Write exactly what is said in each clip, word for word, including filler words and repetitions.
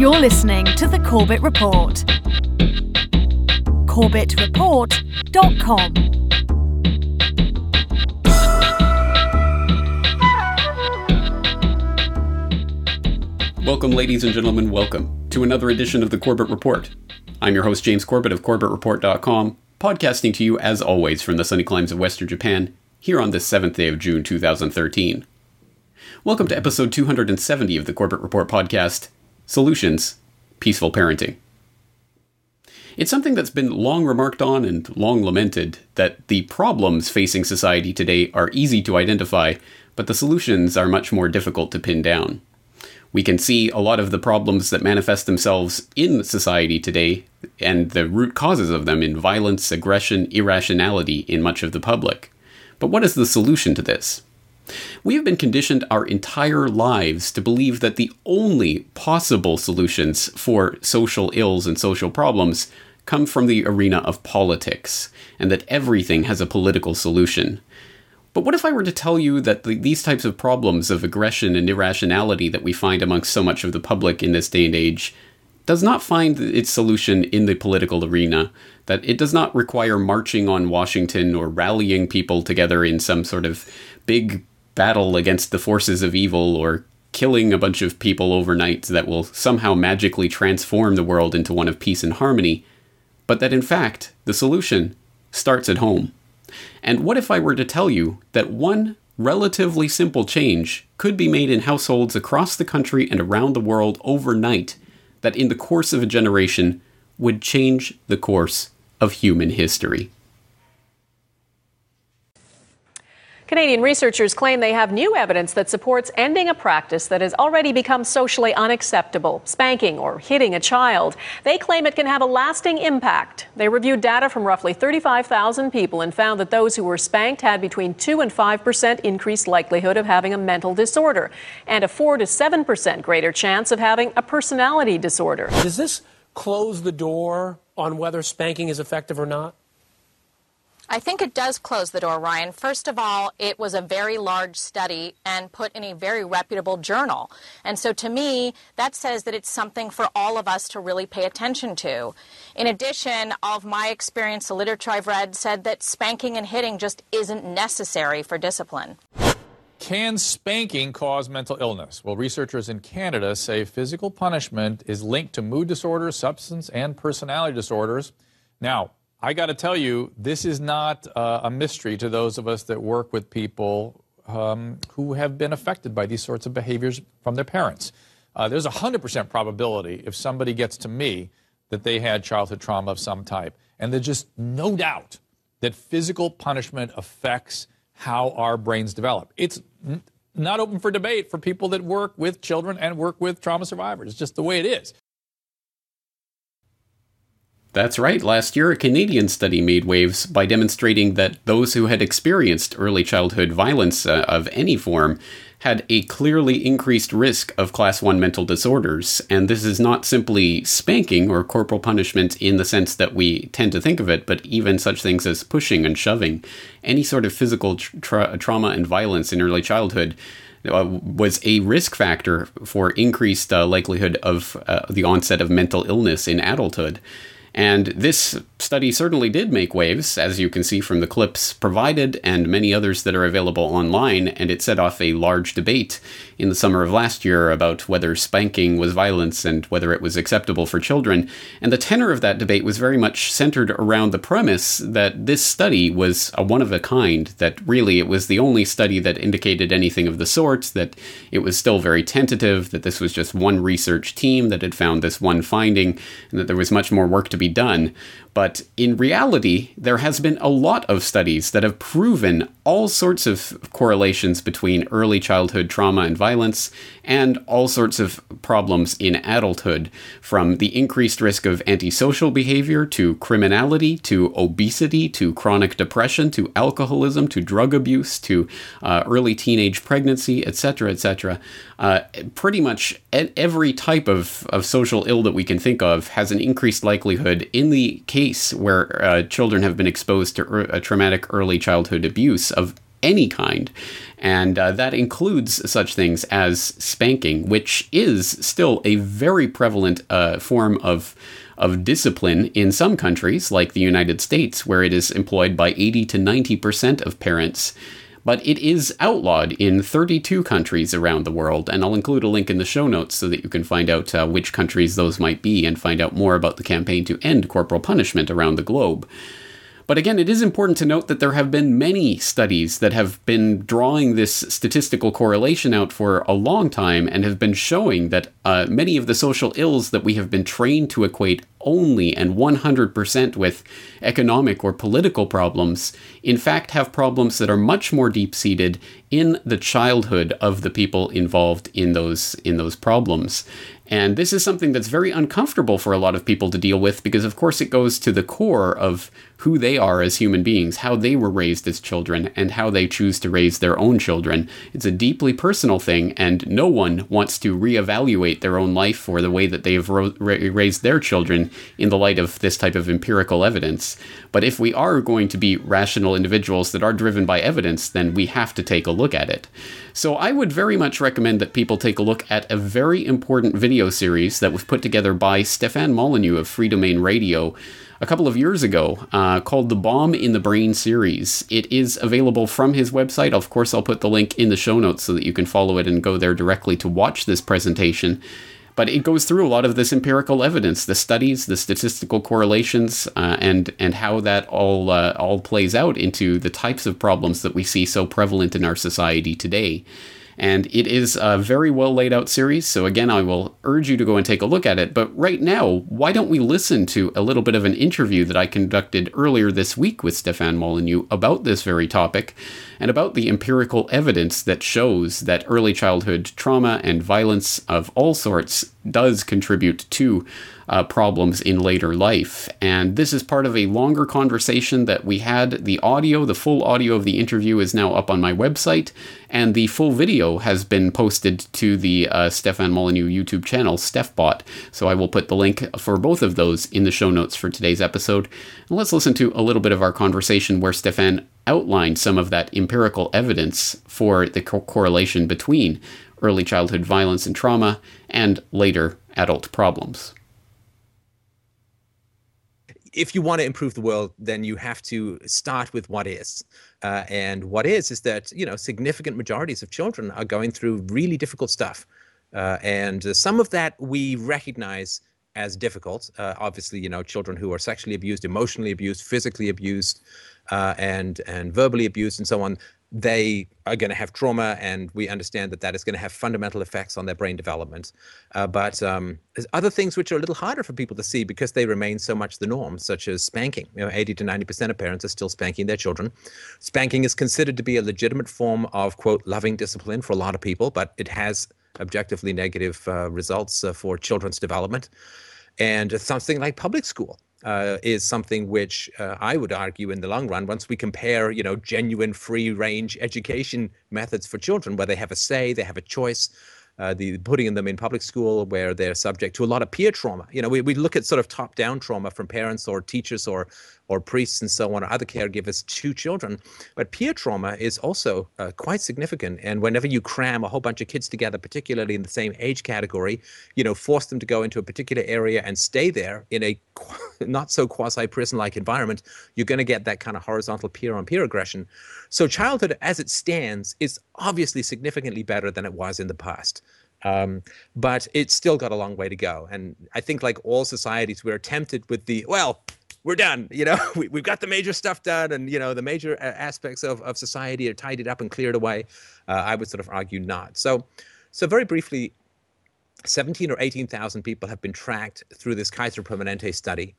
You're listening to The Corbett Report. corbett report dot com. Welcome, ladies and gentlemen, welcome to another edition of The Corbett Report. I'm your host, James Corbett of corbett report dot com, podcasting to you, as always, from the sunny climes of Western Japan, here on this seventh day of June two thousand thirteen. Welcome to episode two hundred seventy of the Corbett Report podcast, Solutions, Peaceful Parenting. It's something that's been long remarked on and long lamented that the problems facing society today are easy to identify, but the solutions are much more difficult to pin down. We can see a lot of the problems that manifest themselves in society today and the root causes of them in violence, aggression, irrationality in much of the public. But what is the solution to this? We have been conditioned our entire lives to believe that the only possible solutions for social ills and social problems come from the arena of politics, and that everything has a political solution. But what if I were to tell you that the, these types of problems of aggression and irrationality that we find amongst so much of the public in this day and age does not find its solution in the political arena, that it does not require marching on Washington or rallying people together in some sort of big battle against the forces of evil or killing a bunch of people overnight that will somehow magically transform the world into one of peace and harmony, but that in fact, the solution starts at home. And what if I were to tell you that one relatively simple change could be made in households across the country and around the world overnight, that in the course of a generation would change the course of human history? Canadian researchers claim they have new evidence that supports ending a practice that has already become socially unacceptable, spanking or hitting a child. They claim it can have a lasting impact. They reviewed data from roughly thirty-five thousand people and found that those who were spanked had between two and five percent increased likelihood of having a mental disorder and a four to seven percent greater chance of having a personality disorder. Does this close the door on whether spanking is effective or not? I think it does close the door, Ryan. First of all, it was a very large study and put in a very reputable journal. And so to me, that says that it's something for all of us to really pay attention to. In addition, all of my experience, the literature I've read said that spanking and hitting just isn't necessary for discipline. Can spanking cause mental illness? Well, researchers in Canada say physical punishment is linked to mood disorders, substance and personality disorders. Now, I got to tell you, this is not uh, a mystery to those of us that work with people um, who have been affected by these sorts of behaviors from their parents. Uh, there's a one hundred percent probability if somebody gets to me that they had childhood trauma of some type. And there's just no doubt that physical punishment affects how our brains develop. It's n- not open for debate for people that work with children and work with trauma survivors. It's just the way it is. That's right. Last year, a Canadian study made waves by demonstrating that those who had experienced early childhood violence uh, of any form had a clearly increased risk of class one mental disorders. And this is not simply spanking or corporal punishment in the sense that we tend to think of it, but even such things as pushing and shoving. Any sort of physical tra- trauma and violence in early childhood Uh, was a risk factor for increased uh, likelihood of uh, the onset of mental illness in adulthood. And this study certainly did make waves, as you can see from the clips provided and many others that are available online, and it set off a large debate in the summer of last year about whether spanking was violence and whether it was acceptable for children. And the tenor of that debate was very much centered around the premise that this study was a one of a kind, that really it was the only study that indicated anything of the sort, that it was still very tentative, that this was just one research team that had found this one finding, and that there was much more work to be done. But in reality, there has been a lot of studies that have proven all sorts of correlations between early childhood trauma and violence and all sorts of problems in adulthood, from the increased risk of antisocial behavior to criminality to obesity to chronic depression to alcoholism to drug abuse to uh, early teenage pregnancy, et cetera, et cetera. Uh, pretty much every type of, of social ill that we can think of has an increased likelihood in the case where uh, children have been exposed to er- a traumatic early childhood abuse of any kind. And uh, that includes such things as spanking, which is still a very prevalent uh, form of of discipline in some countries, like the United States, where it is employed by eighty to ninety percent of parents. But it is outlawed in thirty-two countries around the world, and I'll include a link in the show notes so that you can find out uh, which countries those might be and find out more about the campaign to end corporal punishment around the globe. But again, it is important to note that there have been many studies that have been drawing this statistical correlation out for a long time and have been showing that uh, many of the social ills that we have been trained to equate only and one hundred percent with economic or political problems, in fact have problems that are much more deep-seated in the childhood of the people involved in those in those problems. And this is something that's very uncomfortable for a lot of people to deal with because, of course, it goes to the core of who they are as human beings, how they were raised as children, and how they choose to raise their own children. It's a deeply personal thing, and no one wants to reevaluate their own life or the way that they have ro- raised their children in the light of this type of empirical evidence. But if we are going to be rational individuals that are driven by evidence, then we have to take a look at it. So I would very much recommend that people take a look at a very important video series that was put together by Stefan Molyneux of Free Domain Radio a couple of years ago, uh, called the Bomb in the Brain series. It is available from his website. Of course, I'll put the link in the show notes so that you can follow it and go there directly to watch this presentation. But it goes through a lot of this empirical evidence, the studies, the statistical correlations, uh, and and how that all uh, all plays out into the types of problems that we see so prevalent in our society today. And it is a very well laid out series, so again, I will urge you to go and take a look at it. But right now, why don't we listen to a little bit of an interview that I conducted earlier this week with Stefan Molyneux about this very topic, and about the empirical evidence that shows that early childhood trauma and violence of all sorts does contribute to uh, problems in later life. And this is part of a longer conversation that we had. The audio, the full audio of the interview is now up on my website, and the full video has been posted to the uh, Stefan Molyneux YouTube channel, StefBot. So I will put the link for both of those in the show notes for today's episode. And let's listen to a little bit of our conversation where Stefan outlined some of that empirical evidence for the co- correlation between early childhood violence and trauma and later adult problems. If you want to improve the world, then you have to start with what is. Uh, and what is is that, you know, significant majorities of children are going through really difficult stuff. Uh, and uh, some of that we recognize as difficult. Uh, obviously, you know, children who are sexually abused, emotionally abused, physically abused, uh, and and verbally abused and so on, they are going to have trauma, and we understand that that is going to have fundamental effects on their brain development. Uh, but um, there's other things which are a little harder for people to see because they remain so much the norm, such as spanking. You know, eighty to ninety percent of parents are still spanking their children. Spanking is considered to be a legitimate form of, quote, loving discipline for a lot of people, but it has objectively negative uh, results uh, for children's development. And something like public school uh, is something which uh, I would argue in the long run, once we compare, you know, genuine free range education methods for children where they have a say, they have a choice, uh, the putting them in public school where they're subject to a lot of peer trauma. You know, we, we look at sort of top down trauma from parents or teachers or or priests and so on, or other caregivers to children. But peer trauma is also uh, quite significant. And whenever you cram a whole bunch of kids together, particularly in the same age category, you know, force them to go into a particular area and stay there in a not so quasi-prison-like environment, you're going to get that kind of horizontal peer-on-peer aggression. So childhood as it stands is obviously significantly better than it was in the past. Um, but it's still got a long way to go. And I think like all societies, we're tempted with the, well, we're done, you know, we, we've got the major stuff done, and, you know, the major aspects of, of society are tidied up and cleared away. Uh, I would sort of argue not. So, so very briefly, seventeen or eighteen thousand people have been tracked through this Kaiser Permanente study.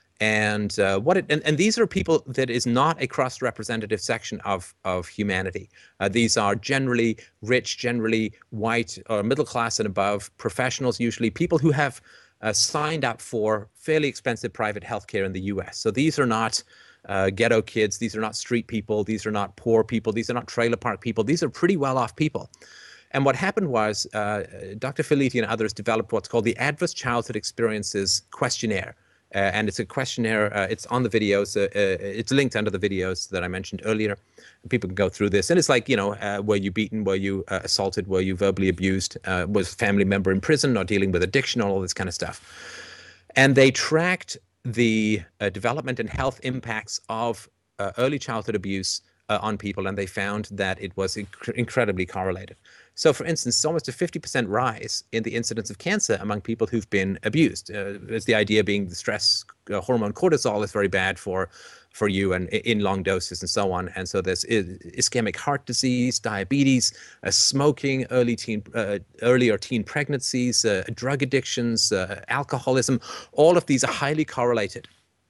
And uh, what it, and, and these are people that is not a cross-representative section of, of humanity. Uh, these are generally rich, generally white or middle class and above, professionals usually, people who have Uh, signed up for fairly expensive private healthcare in the U S. So these are not uh, ghetto kids. These are not street people. These are not poor people. These are not trailer park people. These are pretty well-off people. And what happened was uh, Doctor Felitti and others developed what's called the Adverse Childhood Experiences Questionnaire. Uh, and it's a questionnaire. Uh, it's on the videos. Uh, uh, it's linked under the videos that I mentioned earlier. People can go through this. And it's like, you know, uh, were you beaten? Were you uh, assaulted? Were you verbally abused? Uh, was a family member in prison or dealing with addiction? All this kind of stuff. And they tracked the uh, development and health impacts of uh, early childhood abuse uh, on people. And they found that it was inc- incredibly correlated. So, for instance, almost a fifty percent rise in the incidence of cancer among people who've been abused. Uh, there's the idea being the stress uh, hormone cortisol is very bad for for you and in long doses and so on. And so there's ischemic heart disease, diabetes, uh, smoking, early teen, uh, early or teen pregnancies, uh, drug addictions, uh, alcoholism. All of these are highly correlated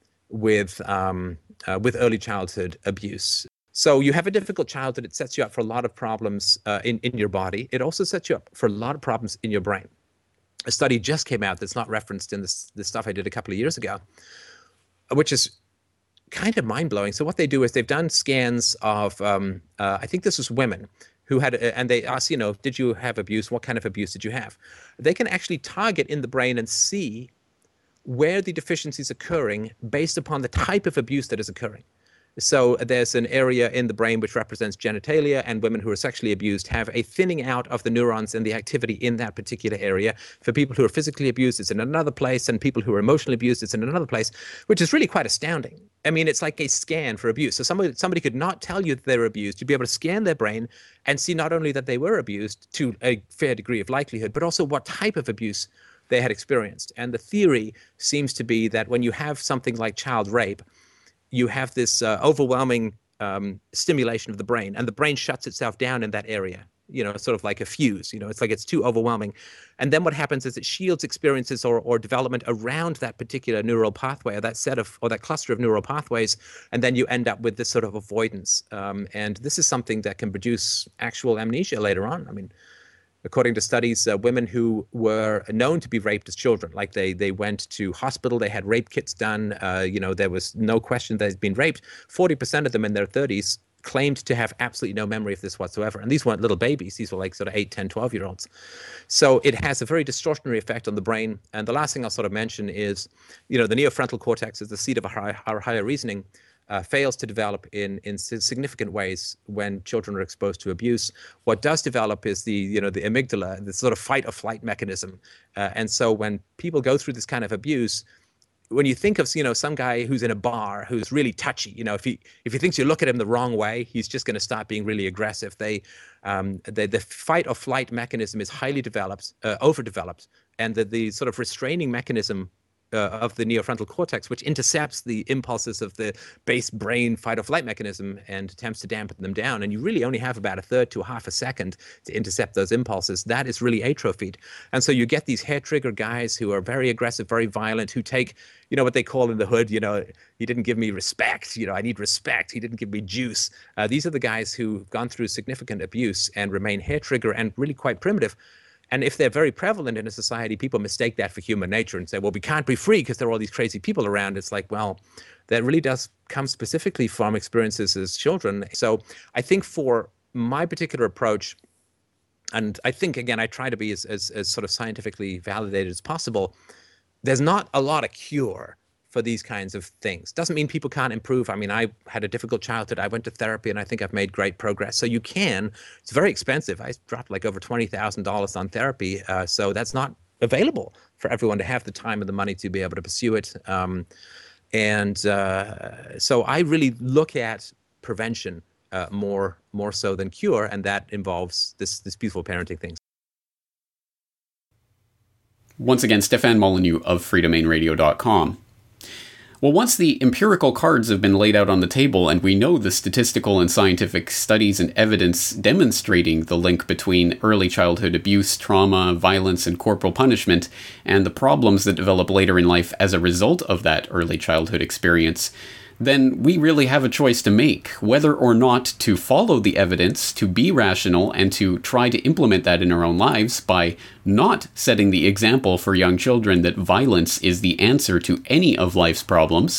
with um, uh, with early childhood abuse. So you have a difficult childhood. It sets you up for a lot of problems uh, in, in your body. It also sets you up for a lot of problems in your brain. A study just came out that's not referenced in this, this stuff I did a couple of years ago, which is kind of mind-blowing. So what they do is they've done scans of, um, uh, I think this was women, who had, uh, and they ask, you know, did you have abuse? What kind of abuse did you have? They can actually target in the brain and see where the deficiency is occurring based upon the type of abuse that is occurring. So there's an area in the brain which represents genitalia, and women who are sexually abused have a thinning out of the neurons and the activity in that particular area. For people who are physically abused, it's in another place, and people who are emotionally abused, it's in another place, which is really quite astounding. I mean, it's like a scan for abuse. So somebody, somebody could not tell you that they were abused. You'd be able to scan their brain and see not only that they were abused to a fair degree of likelihood, but also what type of abuse they had experienced. And the theory seems to be that when you have something like child rape, you have this uh, overwhelming um, stimulation of the brain, and the brain shuts itself down in that area, you know, sort of like a fuse, you know, it's like it's too overwhelming. And then what happens is it shields experiences or, or development around that particular neural pathway or that set of, or that cluster of neural pathways. And then you end up with this sort of avoidance. Um, and this is something that can produce actual amnesia later on. I mean, according to studies, uh, women who were known to be raped as children, like they they went to hospital, they had rape kits done, uh, you know, there was no question they'd been raped. forty percent of them in their thirties claimed to have absolutely no memory of this whatsoever. And these weren't little babies. These were like sort of eight, ten, twelve-year-olds. So it has a very distortionary effect on the brain. And the last thing I'll sort of mention is, you know, the neofrontal cortex is the seat of our, our higher reasoning. Uh, fails to develop in in significant ways when children are exposed to abuse. What does develop is the you know the amygdala, the sort of fight or flight mechanism. Uh, and so when people go through this kind of abuse, when you think of you know some guy who's in a bar who's really touchy, you know if he if he thinks you look at him the wrong way, he's just going to start being really aggressive. They um, the the fight or flight mechanism is highly developed, uh, overdeveloped, and the the sort of restraining mechanism Uh, of the neofrontal cortex, which intercepts the impulses of the base brain fight or flight mechanism and attempts to dampen them down. And you really only have about a third to a half a second to intercept those impulses. That is really atrophied. And so you get these hair trigger guys who are very aggressive, very violent, who take, you know, what they call in the hood, you know, he didn't give me respect, you know, I need respect. He didn't give me juice. Uh, these are the guys who've gone through significant abuse and remain hair trigger and really quite primitive. And if they're very prevalent in a society, people mistake that for human nature and say, well, we can't be free because there are all these crazy people around. It's like, well, that really does come specifically from experiences as children. So I think for my particular approach, and I think, again, I try to be as, as, as sort of scientifically validated as possible, there's not a lot of cure for these kinds of things. Doesn't mean people can't improve. I mean, I had a difficult childhood. I went to therapy, and I think I've made great progress. So you can. It's very expensive. I dropped like over twenty thousand dollars on therapy. Uh, so that's not available for everyone to have the time and the money to be able to pursue it. Um, and uh, so I really look at prevention uh, more more so than cure, and that involves this this beautiful parenting thing. Once again, Stefan Molyneux of free domain radio dot com. Well, once the empirical cards have been laid out on the table and we know the statistical and scientific studies and evidence demonstrating the link between early childhood abuse, trauma, violence, and corporal punishment, and the problems that develop later in life as a result of that early childhood experience, then we really have a choice to make, whether or not to follow the evidence, to be rational, and to try to implement that in our own lives by not setting the example for young children that violence is the answer to any of life's problems,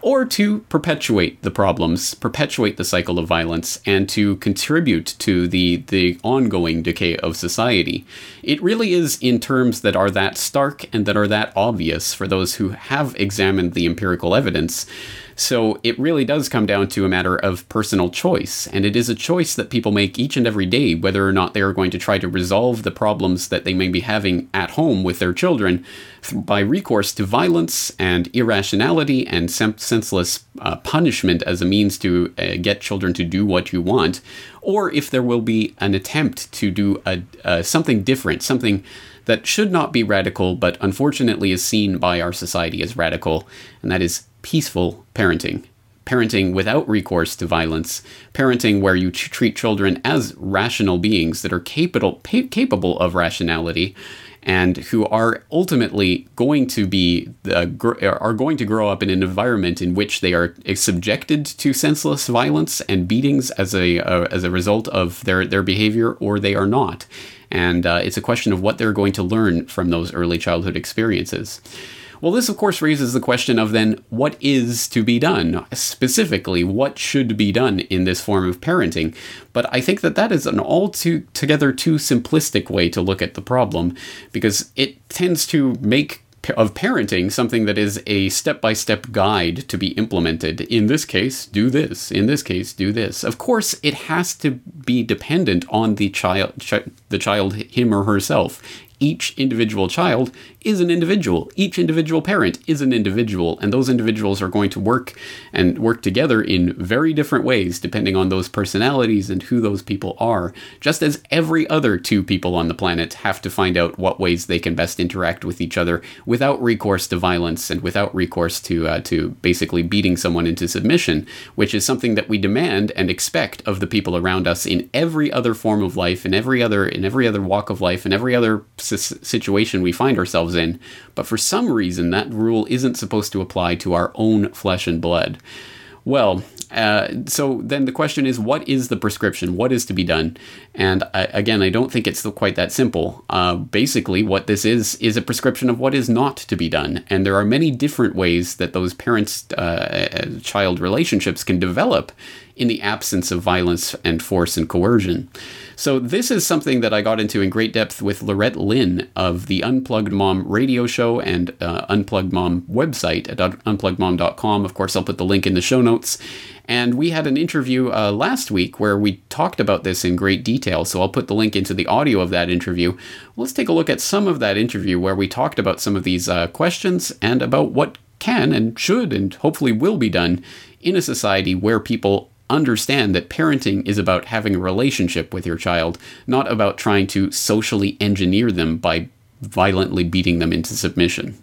or to perpetuate the problems, perpetuate the cycle of violence, and to contribute to the, the ongoing decay of society. It really is in terms that are that stark and that are that obvious for those who have examined the empirical evidence. So it really does come down to a matter of personal choice, and it is a choice that people make each and every day, whether or not they are going to try to resolve the problems that they may be having at home with their children by recourse to violence and irrationality and sem- senseless uh, punishment as a means to uh, get children to do what you want, or if there will be an attempt to do a, uh, something different, something that should not be radical, but unfortunately is seen by our society as radical, and that is peaceful parenting. Parenting without recourse to violence. Parenting where you ch- treat children as rational beings that are capable pa- capable of rationality, and who are ultimately going to be uh, gr- are going to grow up in an environment in which they are subjected to senseless violence and beatings as a uh, as a result of their their behavior, or they are not. And uh, it's a question of what they're going to learn from those early childhood experiences. Well, this, of course, raises the question of then what is to be done? Specifically, what should be done in this form of parenting? But I think that that is an altogether too simplistic way to look at the problem, because it tends to make of parenting something that is a step-by-step guide to be implemented. In this case, do this. In this case, do this. Of course, it has to be dependent on the child, ch- the child, him or herself. Each individual child is an individual. Each individual parent is an individual, and those individuals are going to work and work together in very different ways depending on those personalities and who those people are, just as every other two people on the planet have to find out what ways they can best interact with each other without recourse to violence and without recourse to uh, to basically beating someone into submission, which is something that we demand and expect of the people around us in every other form of life, in every other in every other walk of life, in every other situation we find ourselves in. But for some reason, that rule isn't supposed to apply to our own flesh and blood. Well, uh, so then the question is, what is the prescription? What is to be done? And I, again, I don't think it's quite that simple. Uh, basically, what this is, is a prescription of what is not to be done. And there are many different ways that those parents-child uh, relationships can develop in the absence of violence and force and coercion. So this is something that I got into in great depth with Lorette Lynn of the Unplugged Mom radio show and uh, Unplugged Mom website at unplugged mom dot com. Of course, I'll put the link in the show notes. And we had an interview uh, last week where we talked about this in great detail, so I'll put the link into the audio of that interview. Let's take a look at some of that interview where we talked about some of these uh, questions and about what can and should and hopefully will be done in a society where people understand that parenting is about having a relationship with your child, not about trying to socially engineer them by violently beating them into submission.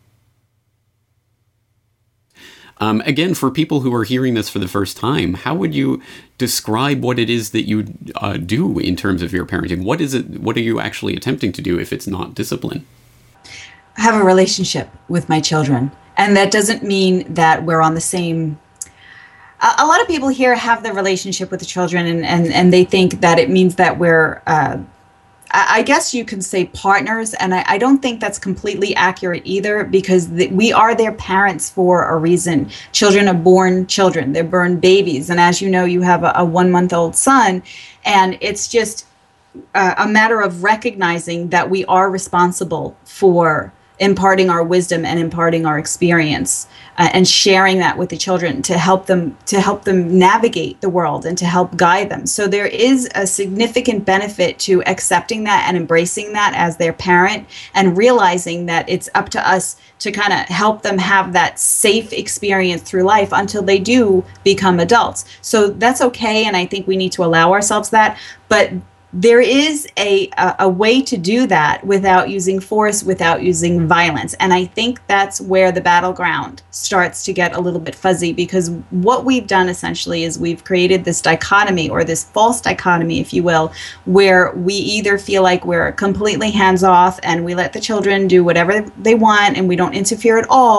Um, again, for people who are hearing this for the first time, how would you describe what it is that you uh, do in terms of your parenting? What is it? What are you actually attempting to do if it's not discipline? I have a relationship with my children, and that doesn't mean that we're on the same. A lot of people here have the relationship with the children, and, and, and they think that it means that we're, uh, I guess you could say partners, and I, I don't think that's completely accurate either, because the, we are their parents for a reason. Children are born children, they're born babies, and as you know, you have a, a one-month-old son, and it's just a, a matter of recognizing that we are responsible for imparting our wisdom and imparting our experience uh, and sharing that with the children to help them to help them navigate the world and to help guide them. So there is a significant benefit to accepting that and embracing that as their parent, and realizing that it's up to us to kind of help them have that safe experience through life until they do become adults. So that's okay, and I think we need to allow ourselves that. But there is a, a a way to do that without using force, without using violence. And I think that's where the battleground starts to get a little bit fuzzy, because what we've done essentially is we've created this dichotomy, or this false dichotomy, if you will, where we either feel like we're completely hands off and we let the children do whatever they want and we don't interfere at all,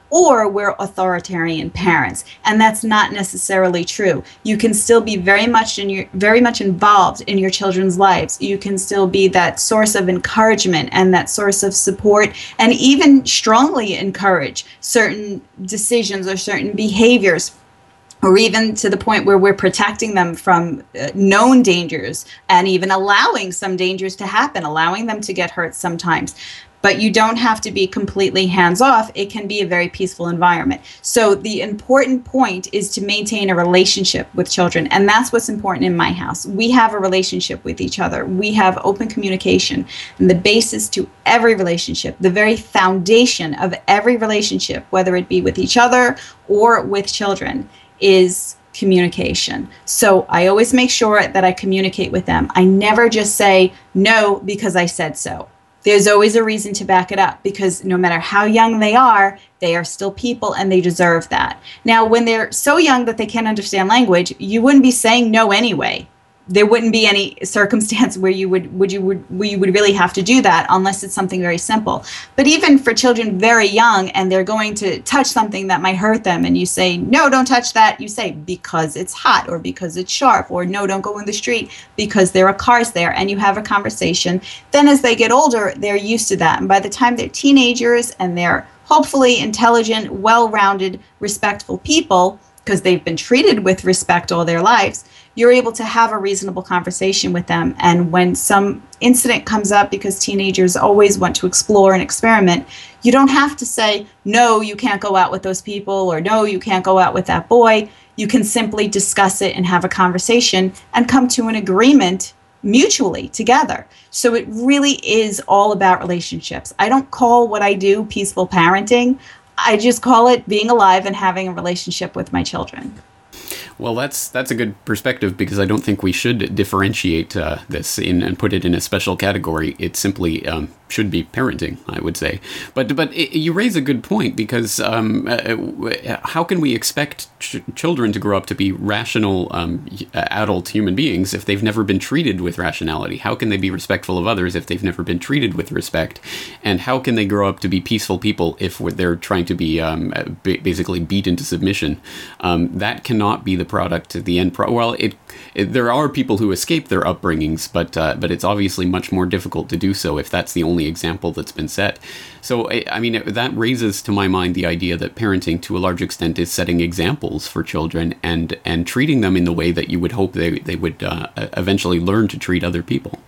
or we're authoritarian parents, and that's not necessarily true. You can still be very much in your very much involved in your children's lives. You can still be that source of encouragement and that source of support, and even strongly encourage certain decisions or certain behaviors, or even to the point where we're protecting them from uh, known dangers and even allowing some dangers to happen, allowing them to get hurt sometimes. But you don't have to be completely hands-off. It can be a very peaceful environment. So the important point is to maintain a relationship with children, and that's what's important in my house. We have a relationship with each other. We have open communication, and the basis to every relationship, the very foundation of every relationship, whether it be with each other or with children, is communication. So I always make sure that I communicate with them. I never just say no because I said so. There's always a reason to back it up, because no matter how young they are, they are still people and they deserve that. Now, when they're so young that they can't understand language, you wouldn't be saying no anyway. There wouldn't be any circumstance where you would, would you would where you would really have to do that unless it's something very simple. But even for children very young and they're going to touch something that might hurt them, and you say, no, don't touch that, you say, because it's hot, or because it's sharp, or no, don't go in the street because there are cars there, and you have a conversation. Then as they get older, they're used to that. And by the time they're teenagers and they're hopefully intelligent, well-rounded, respectful people, because they've been treated with respect all their lives, you're able to have a reasonable conversation with them. And when some incident comes up, because teenagers always want to explore and experiment, you don't have to say, no, you can't go out with those people, or no, you can't go out with that boy. You can simply discuss it and have a conversation and come to an agreement mutually together. So it really is all about relationships. I don't call what I do peaceful parenting. I just call it being alive and having a relationship with my children. Well, that's that's a good perspective, because I don't think we should differentiate uh, this in, and put it in a special category. It simply um, should be parenting, I would say. But but it, you raise a good point, because um, uh, how can we expect ch- children to grow up to be rational um, adult human beings if they've never been treated with rationality? How can they be respectful of others if they've never been treated with respect? And how can they grow up to be peaceful people if they're trying to be um, basically beat into submission? Um, that cannot be the product, the end pro. Well, it, it there are people who escape their upbringings, but uh, but it's obviously much more difficult to do so if that's the only example that's been set. So I, I mean, it, that raises to my mind the idea that parenting, to a large extent, is setting examples for children and and treating them in the way that you would hope they they would uh, eventually learn to treat other people.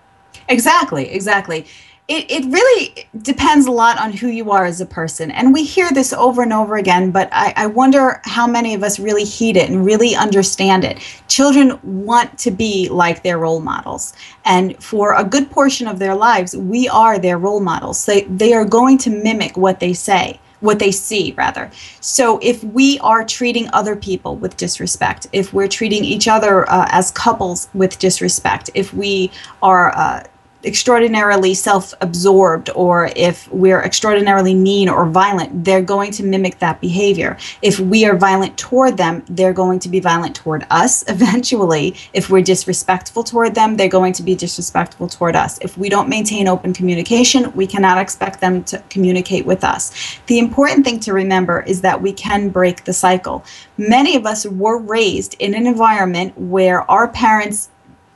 Exactly, exactly. It it really depends a lot on who you are as a person. And we hear this over and over again, but I, I wonder how many of us really heed it and really understand it. Children want to be like their role models. And for a good portion of their lives, we are their role models. They, they are going to mimic what they say. What they see, rather. So if we are treating other people with disrespect, if we're treating each other uh, as couples with disrespect, if we are uh, extraordinarily self-absorbed, or if we're extraordinarily mean or violent, they're going to mimic that behavior. If we are violent toward them, they're going to be violent toward us eventually. If we're disrespectful toward them, they're going to be disrespectful toward us. If we don't maintain open communication, we cannot expect them to communicate with us. The important thing to remember is that we can break the cycle. Many of us were raised in an environment where our parents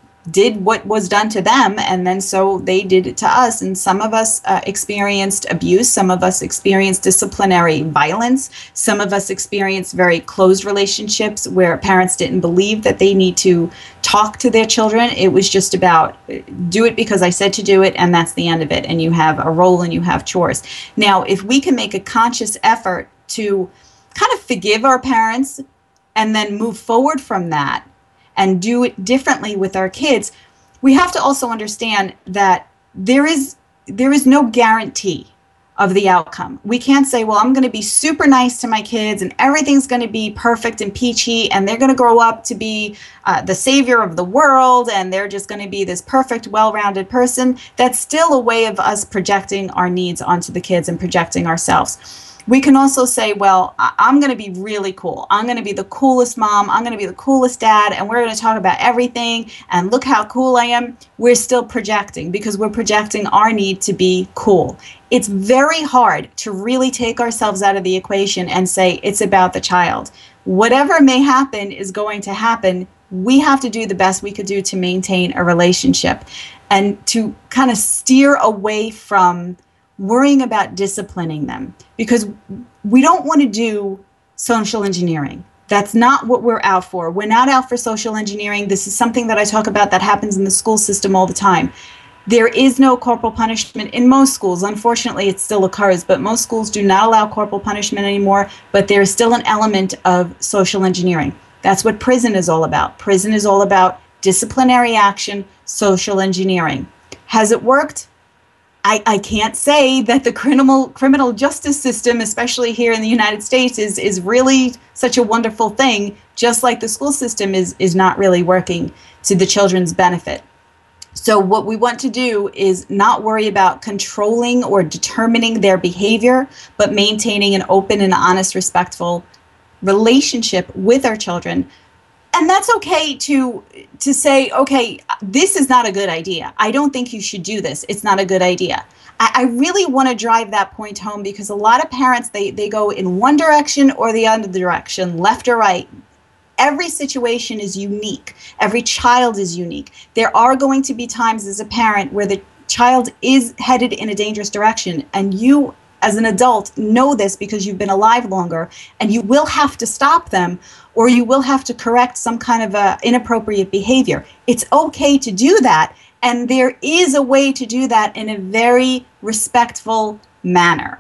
did what was done to them, and then so they did it to us. And some of us uh, experienced abuse. Some of us experienced disciplinary violence. Some of us experienced very closed relationships where parents didn't believe that they need to talk to their children. It was just about do it because I said to do it, and that's the end of it. And you have a role and you have chores. Now, if we can make a conscious effort to kind of forgive our parents and then move forward from that, and do it differently with our kids, we have to also understand that there is there is no guarantee of the outcome. We can't say, well, I'm going to be super nice to my kids and everything's going to be perfect and peachy and they're going to grow up to be uh, the savior of the world and they're just going to be this perfect, well-rounded person. That's still a way of us projecting our needs onto the kids and projecting ourselves. We can also say, well, I- I'm going to be really cool. I'm going to be the coolest mom. I'm going to be the coolest dad. And we're going to talk about everything. And look how cool I am. We're still projecting because we're projecting our need to be cool. It's very hard to really take ourselves out of the equation and say it's about the child. Whatever may happen is going to happen. We have to do the best we could do to maintain a relationship and to kind of steer away from worrying about disciplining them, because we don't want to do social engineering. That's not what we're out for. We're not out for social engineering. This is something that I talk about that happens in the school system all the time. There is no corporal punishment in most schools. Unfortunately, it still occurs, but most schools do not allow corporal punishment anymore, but there is still an element of social engineering. That's what prison is all about. Prison is all about disciplinary action, social engineering. Has it worked? I, I can't say that the criminal criminal justice system, especially here in the United States, is is really such a wonderful thing, just like the school system is is not really working to the children's benefit. So what we want to do is not worry about controlling or determining their behavior, but maintaining an open and honest, respectful relationship with our children. And that's okay to to say, okay, this is not a good idea. I don't think you should do this. It's not a good idea. I, I really want to drive that point home, because a lot of parents, they, they go in one direction or the other direction, left or right. Every situation is unique. Every child is unique. There are going to be times as a parent where the child is headed in a dangerous direction, and you as an adult know this because you've been alive longer, and you will have to stop them, or you will have to correct some kind of uh, inappropriate behavior. It's okay to do that, and there is a way to do that in a very respectful manner.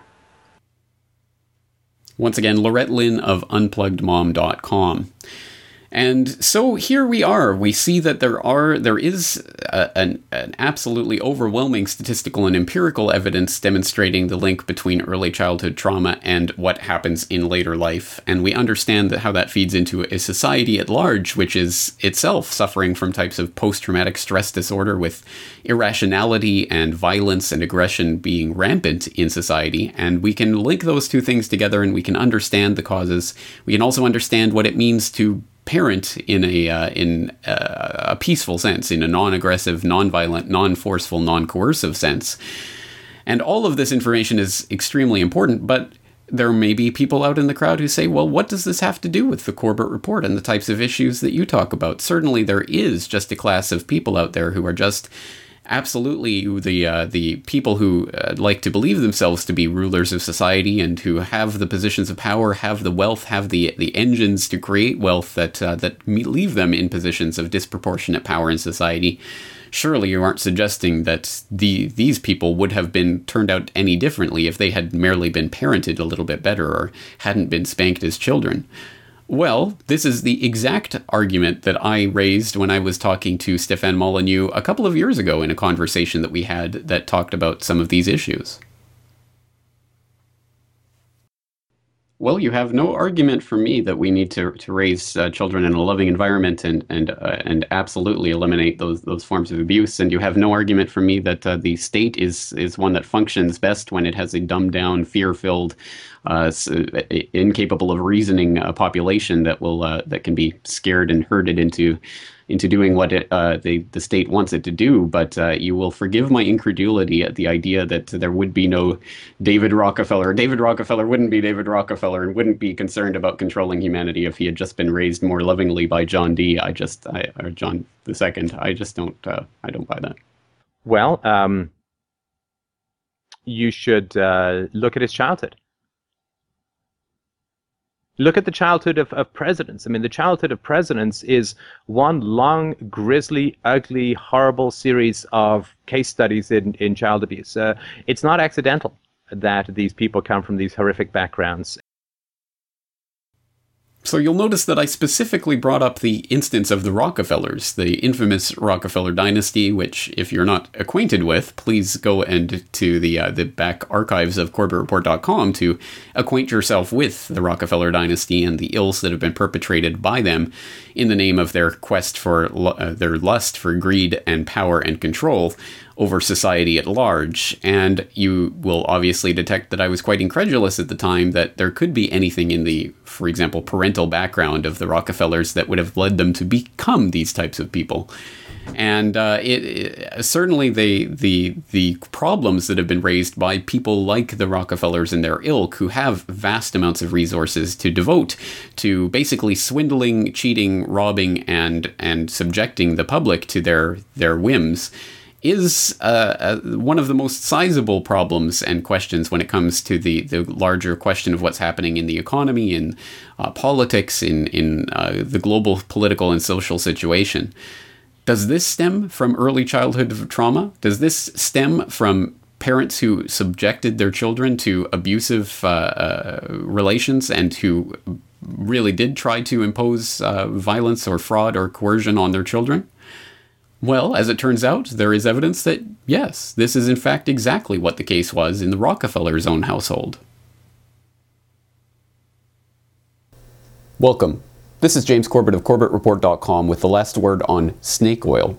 Once again, Lorette Lynn of unplugged mom dot com. And so here we are. We see that there are there is a, an, an absolutely overwhelming statistical and empirical evidence demonstrating the link between early childhood trauma and what happens in later life. And we understand that how that feeds into a society at large, which is itself suffering from types of post-traumatic stress disorder, with irrationality and violence and aggression being rampant in society. And we can link those two things together, and we can understand the causes. We can also understand what it means to parent in a uh, in uh, a peaceful sense, in a non-aggressive, non-violent, non-forceful, non-coercive sense. And all of this information is extremely important, but there may be people out in the crowd who say, well, what does this have to do with the Corbett Report and the types of issues that you talk about? Certainly there is just a class of people out there who are just absolutely the uh, the people who uh, like to believe themselves to be rulers of society, and who have the positions of power, have the wealth, have the the engines to create wealth that uh, that leave them in positions of disproportionate power in society. Surely you aren't suggesting that the these people would have been turned out any differently if they had merely been parented a little bit better or hadn't been spanked as children. Well, this is the exact argument that I raised when I was talking to Stéphane Molyneux a couple of years ago in a conversation that we had that talked about some of these issues. Well, you have no argument for me that we need to to raise uh, children in a loving environment and and uh, and absolutely eliminate those those forms of abuse. And you have no argument for me that uh, the state is is one that functions best when it has a dumbed down, fear-filled, uh, incapable of reasoning uh, population that will uh, that can be scared and herded into into doing what it, uh, the, the state wants it to do. But uh, you will forgive my incredulity at the idea that there would be no David Rockefeller. David Rockefeller wouldn't be David Rockefeller and wouldn't be concerned about controlling humanity if he had just been raised more lovingly by John D. I just, I, or John the Second. I just don't, uh, I don't buy that. Well, um, you should uh, look at his childhood. Look at the childhood of, of presidents. I mean, the childhood of presidents is one long, grisly, ugly, horrible series of case studies in, in child abuse. Uh, it's not accidental that these people come from these horrific backgrounds. So you'll notice that I specifically brought up the instance of the Rockefellers, the infamous Rockefeller dynasty, which, if you're not acquainted with, please go and to the uh, the back archives of Corbett Report dot com to acquaint yourself with the Rockefeller dynasty and the ills that have been perpetrated by them in the name of their quest for uh, their lust for greed and power and control over society at large. And you will obviously detect that I was quite incredulous at the time that there could be anything in the, for example, parental background of the Rockefellers that would have led them to become these types of people. And uh, it, it, certainly the, the the problems that have been raised by people like the Rockefellers and their ilk, who have vast amounts of resources to devote to basically swindling, cheating, robbing, and and subjecting the public to their their whims, is uh, uh, one of the most sizable problems and questions when it comes to the, the larger question of what's happening in the economy, in uh, politics, in, in uh, the global political and social situation. Does this stem from early childhood trauma? Does this stem from parents who subjected their children to abusive uh, uh, relations and who really did try to impose uh, violence or fraud or coercion on their children? Well, as it turns out, there is evidence that, yes, this is in fact exactly what the case was in the Rockefellers' own household. Welcome. This is James Corbett of Corbett Report dot com with the last word on snake oil.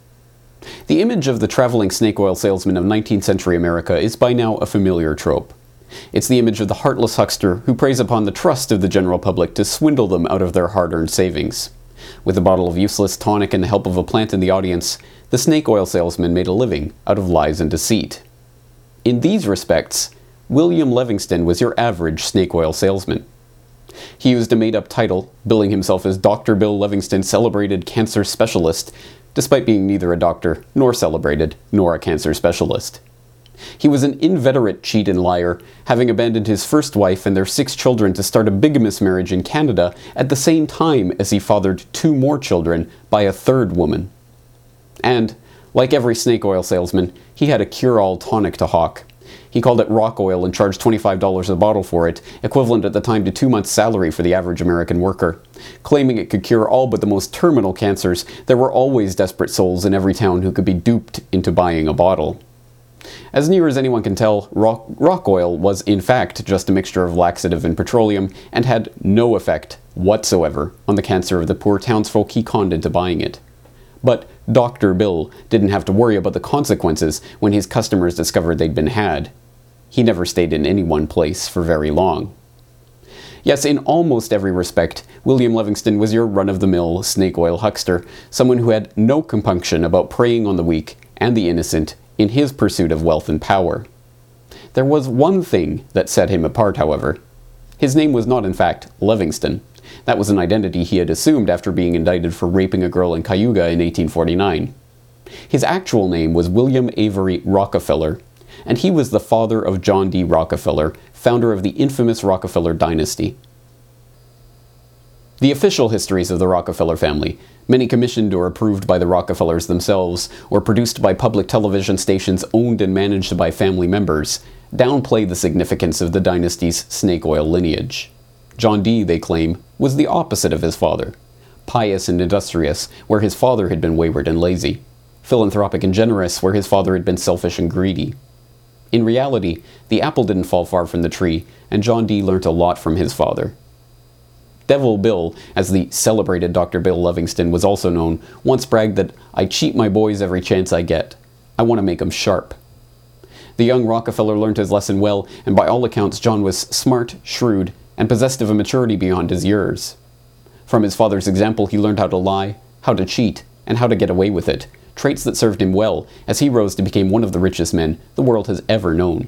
The image of the traveling snake oil salesman of nineteenth century America is by now a familiar trope. It's the image of the heartless huckster who preys upon the trust of the general public to swindle them out of their hard-earned savings. With a bottle of useless tonic and the help of a plant in the audience, the snake oil salesman made a living out of lies and deceit. In these respects, William Livingston was your average snake oil salesman. He used a made-up title, billing himself as Doctor Bill Livingston, celebrated cancer specialist, despite being neither a doctor, nor celebrated, nor a cancer specialist. He was an inveterate cheat and liar, having abandoned his first wife and their six children to start a bigamous marriage in Canada at the same time as he fathered two more children by a third woman. And, like every snake oil salesman, he had a cure-all tonic to hawk. He called it rock oil and charged twenty-five dollars a bottle for it, equivalent at the time to two months' salary for the average American worker. Claiming it could cure all but the most terminal cancers, there were always desperate souls in every town who could be duped into buying a bottle. As near as anyone can tell, rock, rock oil was in fact just a mixture of laxative and petroleum, and had no effect whatsoever on the cancer of the poor townsfolk he conned into buying it. But Doctor Bill didn't have to worry about the consequences when his customers discovered they'd been had. He never stayed in any one place for very long. Yes, in almost every respect, William Livingston was your run-of-the-mill snake oil huckster, someone who had no compunction about preying on the weak and the innocent in his pursuit of wealth and power. There was one thing that set him apart, however. His name was not, in fact, Livingston. That was an identity he had assumed after being indicted for raping a girl in Cayuga in eighteen forty-nine. His actual name was William Avery Rockefeller, and he was the father of John D. Rockefeller, founder of the infamous Rockefeller dynasty. The official histories of the Rockefeller family, many commissioned or approved by the Rockefellers themselves, or produced by public television stations owned and managed by family members, downplay the significance of the dynasty's snake oil lineage. John D., they claim, was the opposite of his father, pious and industrious, where his father had been wayward and lazy, philanthropic and generous, where his father had been selfish and greedy. In reality, the apple didn't fall far from the tree, and John D. learnt a lot from his father. Devil Bill, as the celebrated Doctor Bill Livingston was also known, once bragged that, "I cheat my boys every chance I get. I want to make 'em sharp." The young Rockefeller learnt his lesson well, and by all accounts John was smart, shrewd, and possessed of a maturity beyond his years. From his father's example, he learned how to lie, how to cheat, and how to get away with it, traits that served him well as he rose to become one of the richest men the world has ever known.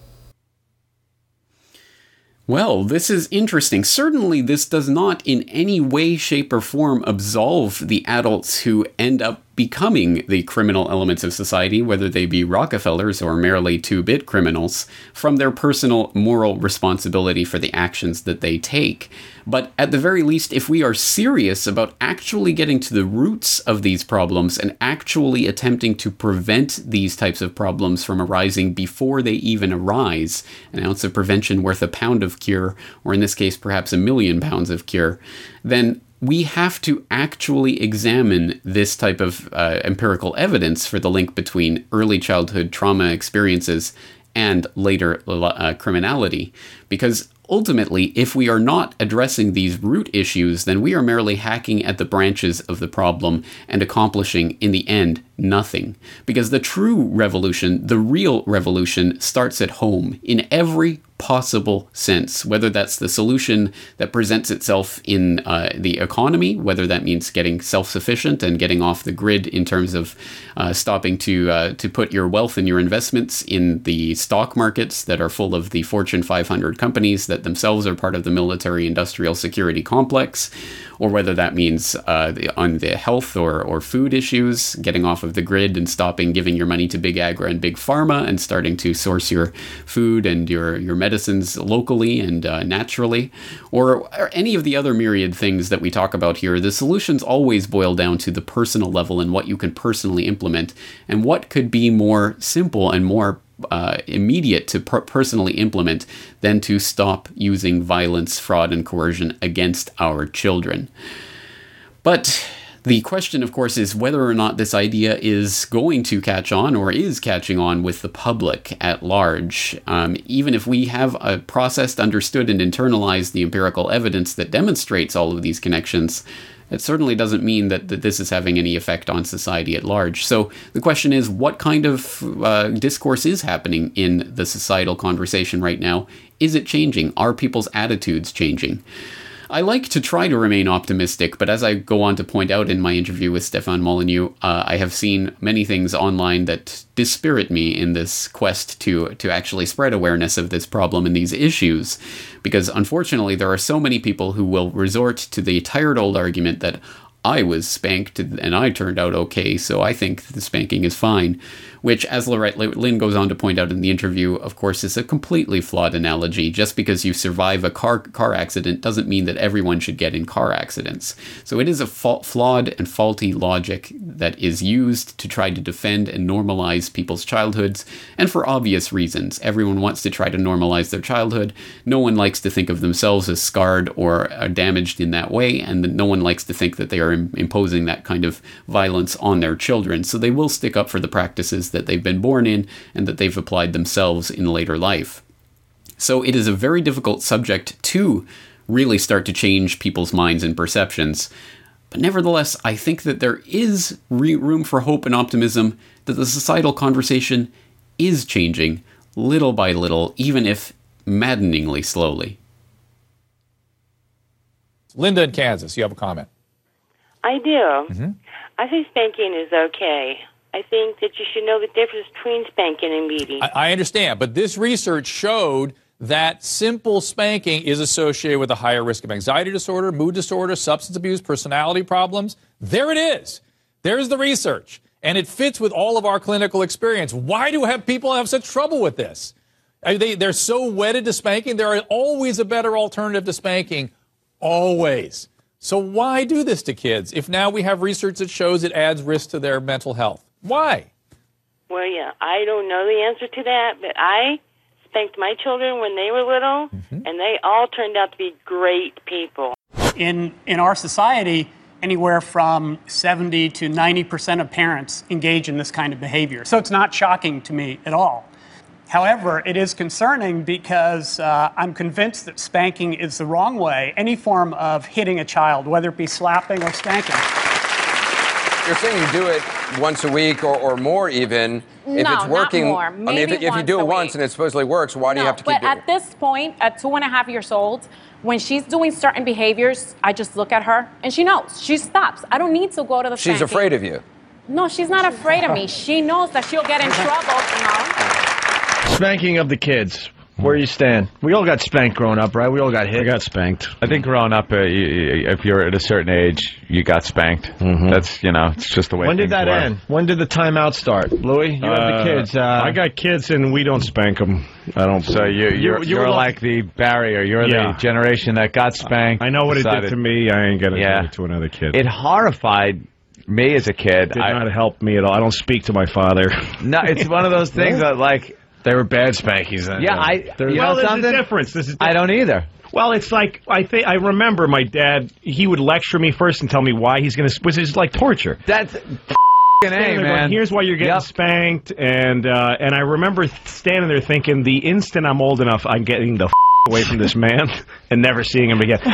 Well, this is interesting. Certainly, this does not in any way, shape, or form absolve the adults who end up becoming the criminal elements of society, whether they be Rockefellers or merely two-bit criminals, from their personal moral responsibility for the actions that they take. But at the very least, if we are serious about actually getting to the roots of these problems and actually attempting to prevent these types of problems from arising before they even arise, an ounce of prevention worth a pound of cure, or in this case perhaps a million pounds of cure, then we have to actually examine this type of uh, empirical evidence for the link between early childhood trauma experiences and later uh, criminality. Because Ultimately, if we are not addressing these root issues, then we are merely hacking at the branches of the problem and accomplishing, in the end, nothing. Because the true revolution, the real revolution, starts at home in every possible sense, whether that's the solution that presents itself in uh, the economy, whether that means getting self-sufficient and getting off the grid in terms of uh, stopping to uh, to put your wealth and your investments in the stock markets that are full of the Fortune five hundred companies that themselves are part of the military-industrial security complex, or whether that means uh, the, on the health or, or food issues, getting off of the grid and stopping giving your money to big agri and big pharma and starting to source your food and your, your medicines locally and uh, naturally, or, or any of the other myriad things that we talk about here. The solutions always boil down to the personal level and what you can personally implement, and what could be more simple and more Uh, immediate to per- personally implement than to stop using violence, fraud, and coercion against our children. But the question, of course, is whether or not this idea is going to catch on or is catching on with the public at large. Um, even if we have uh, processed, understood, and internalized the empirical evidence that demonstrates all of these connections, it certainly doesn't mean that, that this is having any effect on society at large. So the question is, what kind of uh, discourse is happening in the societal conversation right now? Is it changing? Are people's attitudes changing? I like to try to remain optimistic, but as I go on to point out in my interview with Stefan Molyneux, uh, I have seen many things online that dispirit me in this quest to to actually spread awareness of this problem and these issues, because unfortunately there are so many people who will resort to the tired old argument that I was spanked and I turned out okay, so I think the spanking is fine, which, as Lorette Lynn goes on to point out in the interview, of course, is a completely flawed analogy. Just because you survive a car car accident doesn't mean that everyone should get in car accidents. So it is a fa- flawed and faulty logic that is used to try to defend and normalize people's childhoods, and for obvious reasons. Everyone wants to try to normalize their childhood. No one likes to think of themselves as scarred or uh, damaged in that way, and no one likes to think that they are im- imposing that kind of violence on their children. So they will stick up for the practices that they've been born in and that they've applied themselves in later life. So it is a very difficult subject to really start to change people's minds and perceptions. But nevertheless, I think that there is re- room for hope and optimism, that the societal conversation is changing little by little, even if maddeningly slowly. Linda in Kansas, you have a comment. I do. Mm-hmm. I think spanking is okay. I think that you should know the difference between spanking and beating. I, I understand, but this research showed that simple spanking is associated with a higher risk of anxiety disorder, mood disorder, substance abuse, personality problems. There it is. There's the research. And it fits with all of our clinical experience. Why do have people have such trouble with this? They, they're so wedded to spanking. There is always a better alternative to spanking. Always. So why do this to kids if now we have research that shows it adds risk to their mental health? Why? Well, yeah, I don't know the answer to that, but I spanked my children when they were little, mm-hmm. and they all turned out to be great people. In in our society, anywhere from seventy to ninety percent of parents engage in this kind of behavior. So it's not shocking to me at all. However, it is concerning because uh, I'm convinced that spanking is the wrong way. Any form of hitting a child, whether it be slapping or spanking. You're saying you do it once a week or, or more even. If no, it's working, not more. I Maybe mean, if, if you do it once and it supposedly works, why do no, you have to keep but doing it? at this point, at two and a half years old, when she's doing certain behaviors, I just look at her and she knows. She stops. I don't need to go to the She's spanking. afraid of you. No, she's not afraid of me. She knows that she'll get in trouble, you know. Spanking of the kids. Where you stand? We all got spanked growing up, right? We all got hit. I got spanked. I think growing up, uh, you, if you're at a certain age, you got spanked. Mm-hmm. That's, you know, it's just the way When did things that were. end? When did the timeout start? Louis, you uh, have the kids. Uh, I got kids, and we don't spank them. I don't. So you, you're, you you're were like the barrier. You're Yeah. the generation that got spanked. I know what decided, it did to me. I ain't gonna Yeah. do it to another kid. It horrified me as a kid. Did I, not help me at all. I don't speak to my father. No, it's one of those things that, like, they were bad spankies. Then. Yeah, I. There's, You well, know there's something? a difference. This is I don't either. Well, it's like I think I remember my dad. He would lecture me first and tell me why he's going to, which is like torture. That's Standing A, there man. going, here's why you're getting Yep. spanked, and uh, and I remember standing there thinking, the instant I'm old enough, I'm getting the away from this man and never seeing him again.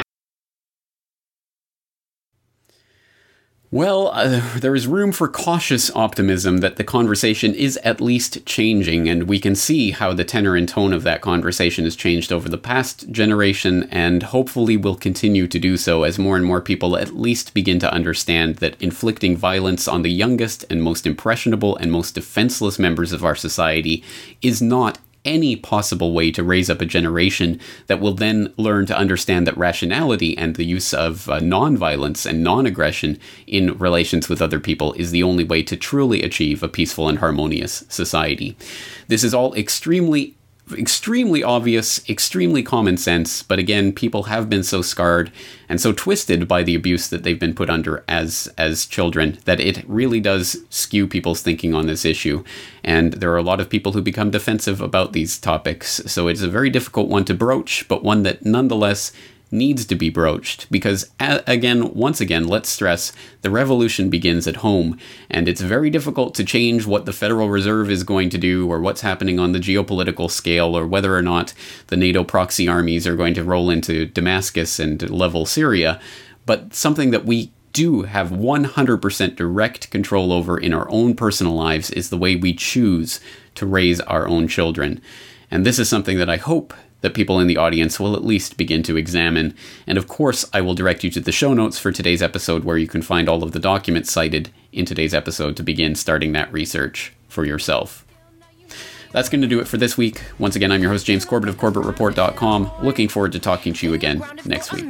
Well, uh, there is room for cautious optimism that the conversation is at least changing, and we can see how the tenor and tone of that conversation has changed over the past generation, and hopefully will continue to do so as more and more people at least begin to understand that inflicting violence on the youngest and most impressionable and most defenseless members of our society is not any possible way to raise up a generation that will then learn to understand that rationality and the use of uh, non-violence and non-aggression in relations with other people is the only way to truly achieve a peaceful and harmonious society. This is all extremely extremely obvious, extremely common sense, but again, people have been so scarred and so twisted by the abuse that they've been put under as as children that it really does skew people's thinking on this issue. And there are a lot of people who become defensive about these topics, so it's a very difficult one to broach, but one that nonetheless needs to be broached, because again, once again, let's stress, the revolution begins at home, and it's very difficult to change what the Federal Reserve is going to do, or what's happening on the geopolitical scale, or whether or not the NATO proxy armies are going to roll into Damascus and level Syria. But something that we do have one hundred percent direct control over in our own personal lives is the way we choose to raise our own children. And this is something that I hope that people in the audience will at least begin to examine. And of course, I will direct you to the show notes for today's episode, where you can find all of the documents cited in today's episode to begin starting that research for yourself. That's going to do it for this week. Once again, I'm your host, James Corbett of Corbett Report dot com. Looking forward to talking to you again next week.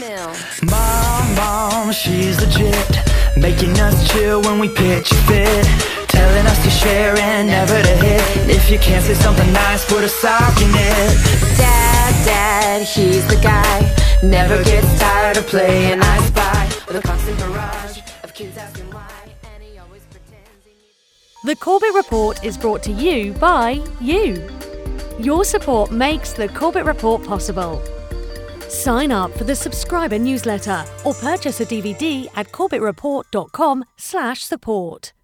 Mom, mom, she's legit, making us chill when we pitch a fit, telling us to share and never to hit. If you can't say something nice, put a sock in it. Dad, dad, he's the guy, never gets tired of playing I Spy, with a constant barrage of kids asking why, and he always pretends he needs... The Corbett Report is brought to you by you. Your support makes the Corbett Report possible. Sign up for the subscriber newsletter or purchase a D V D at corbett report dot com slash support.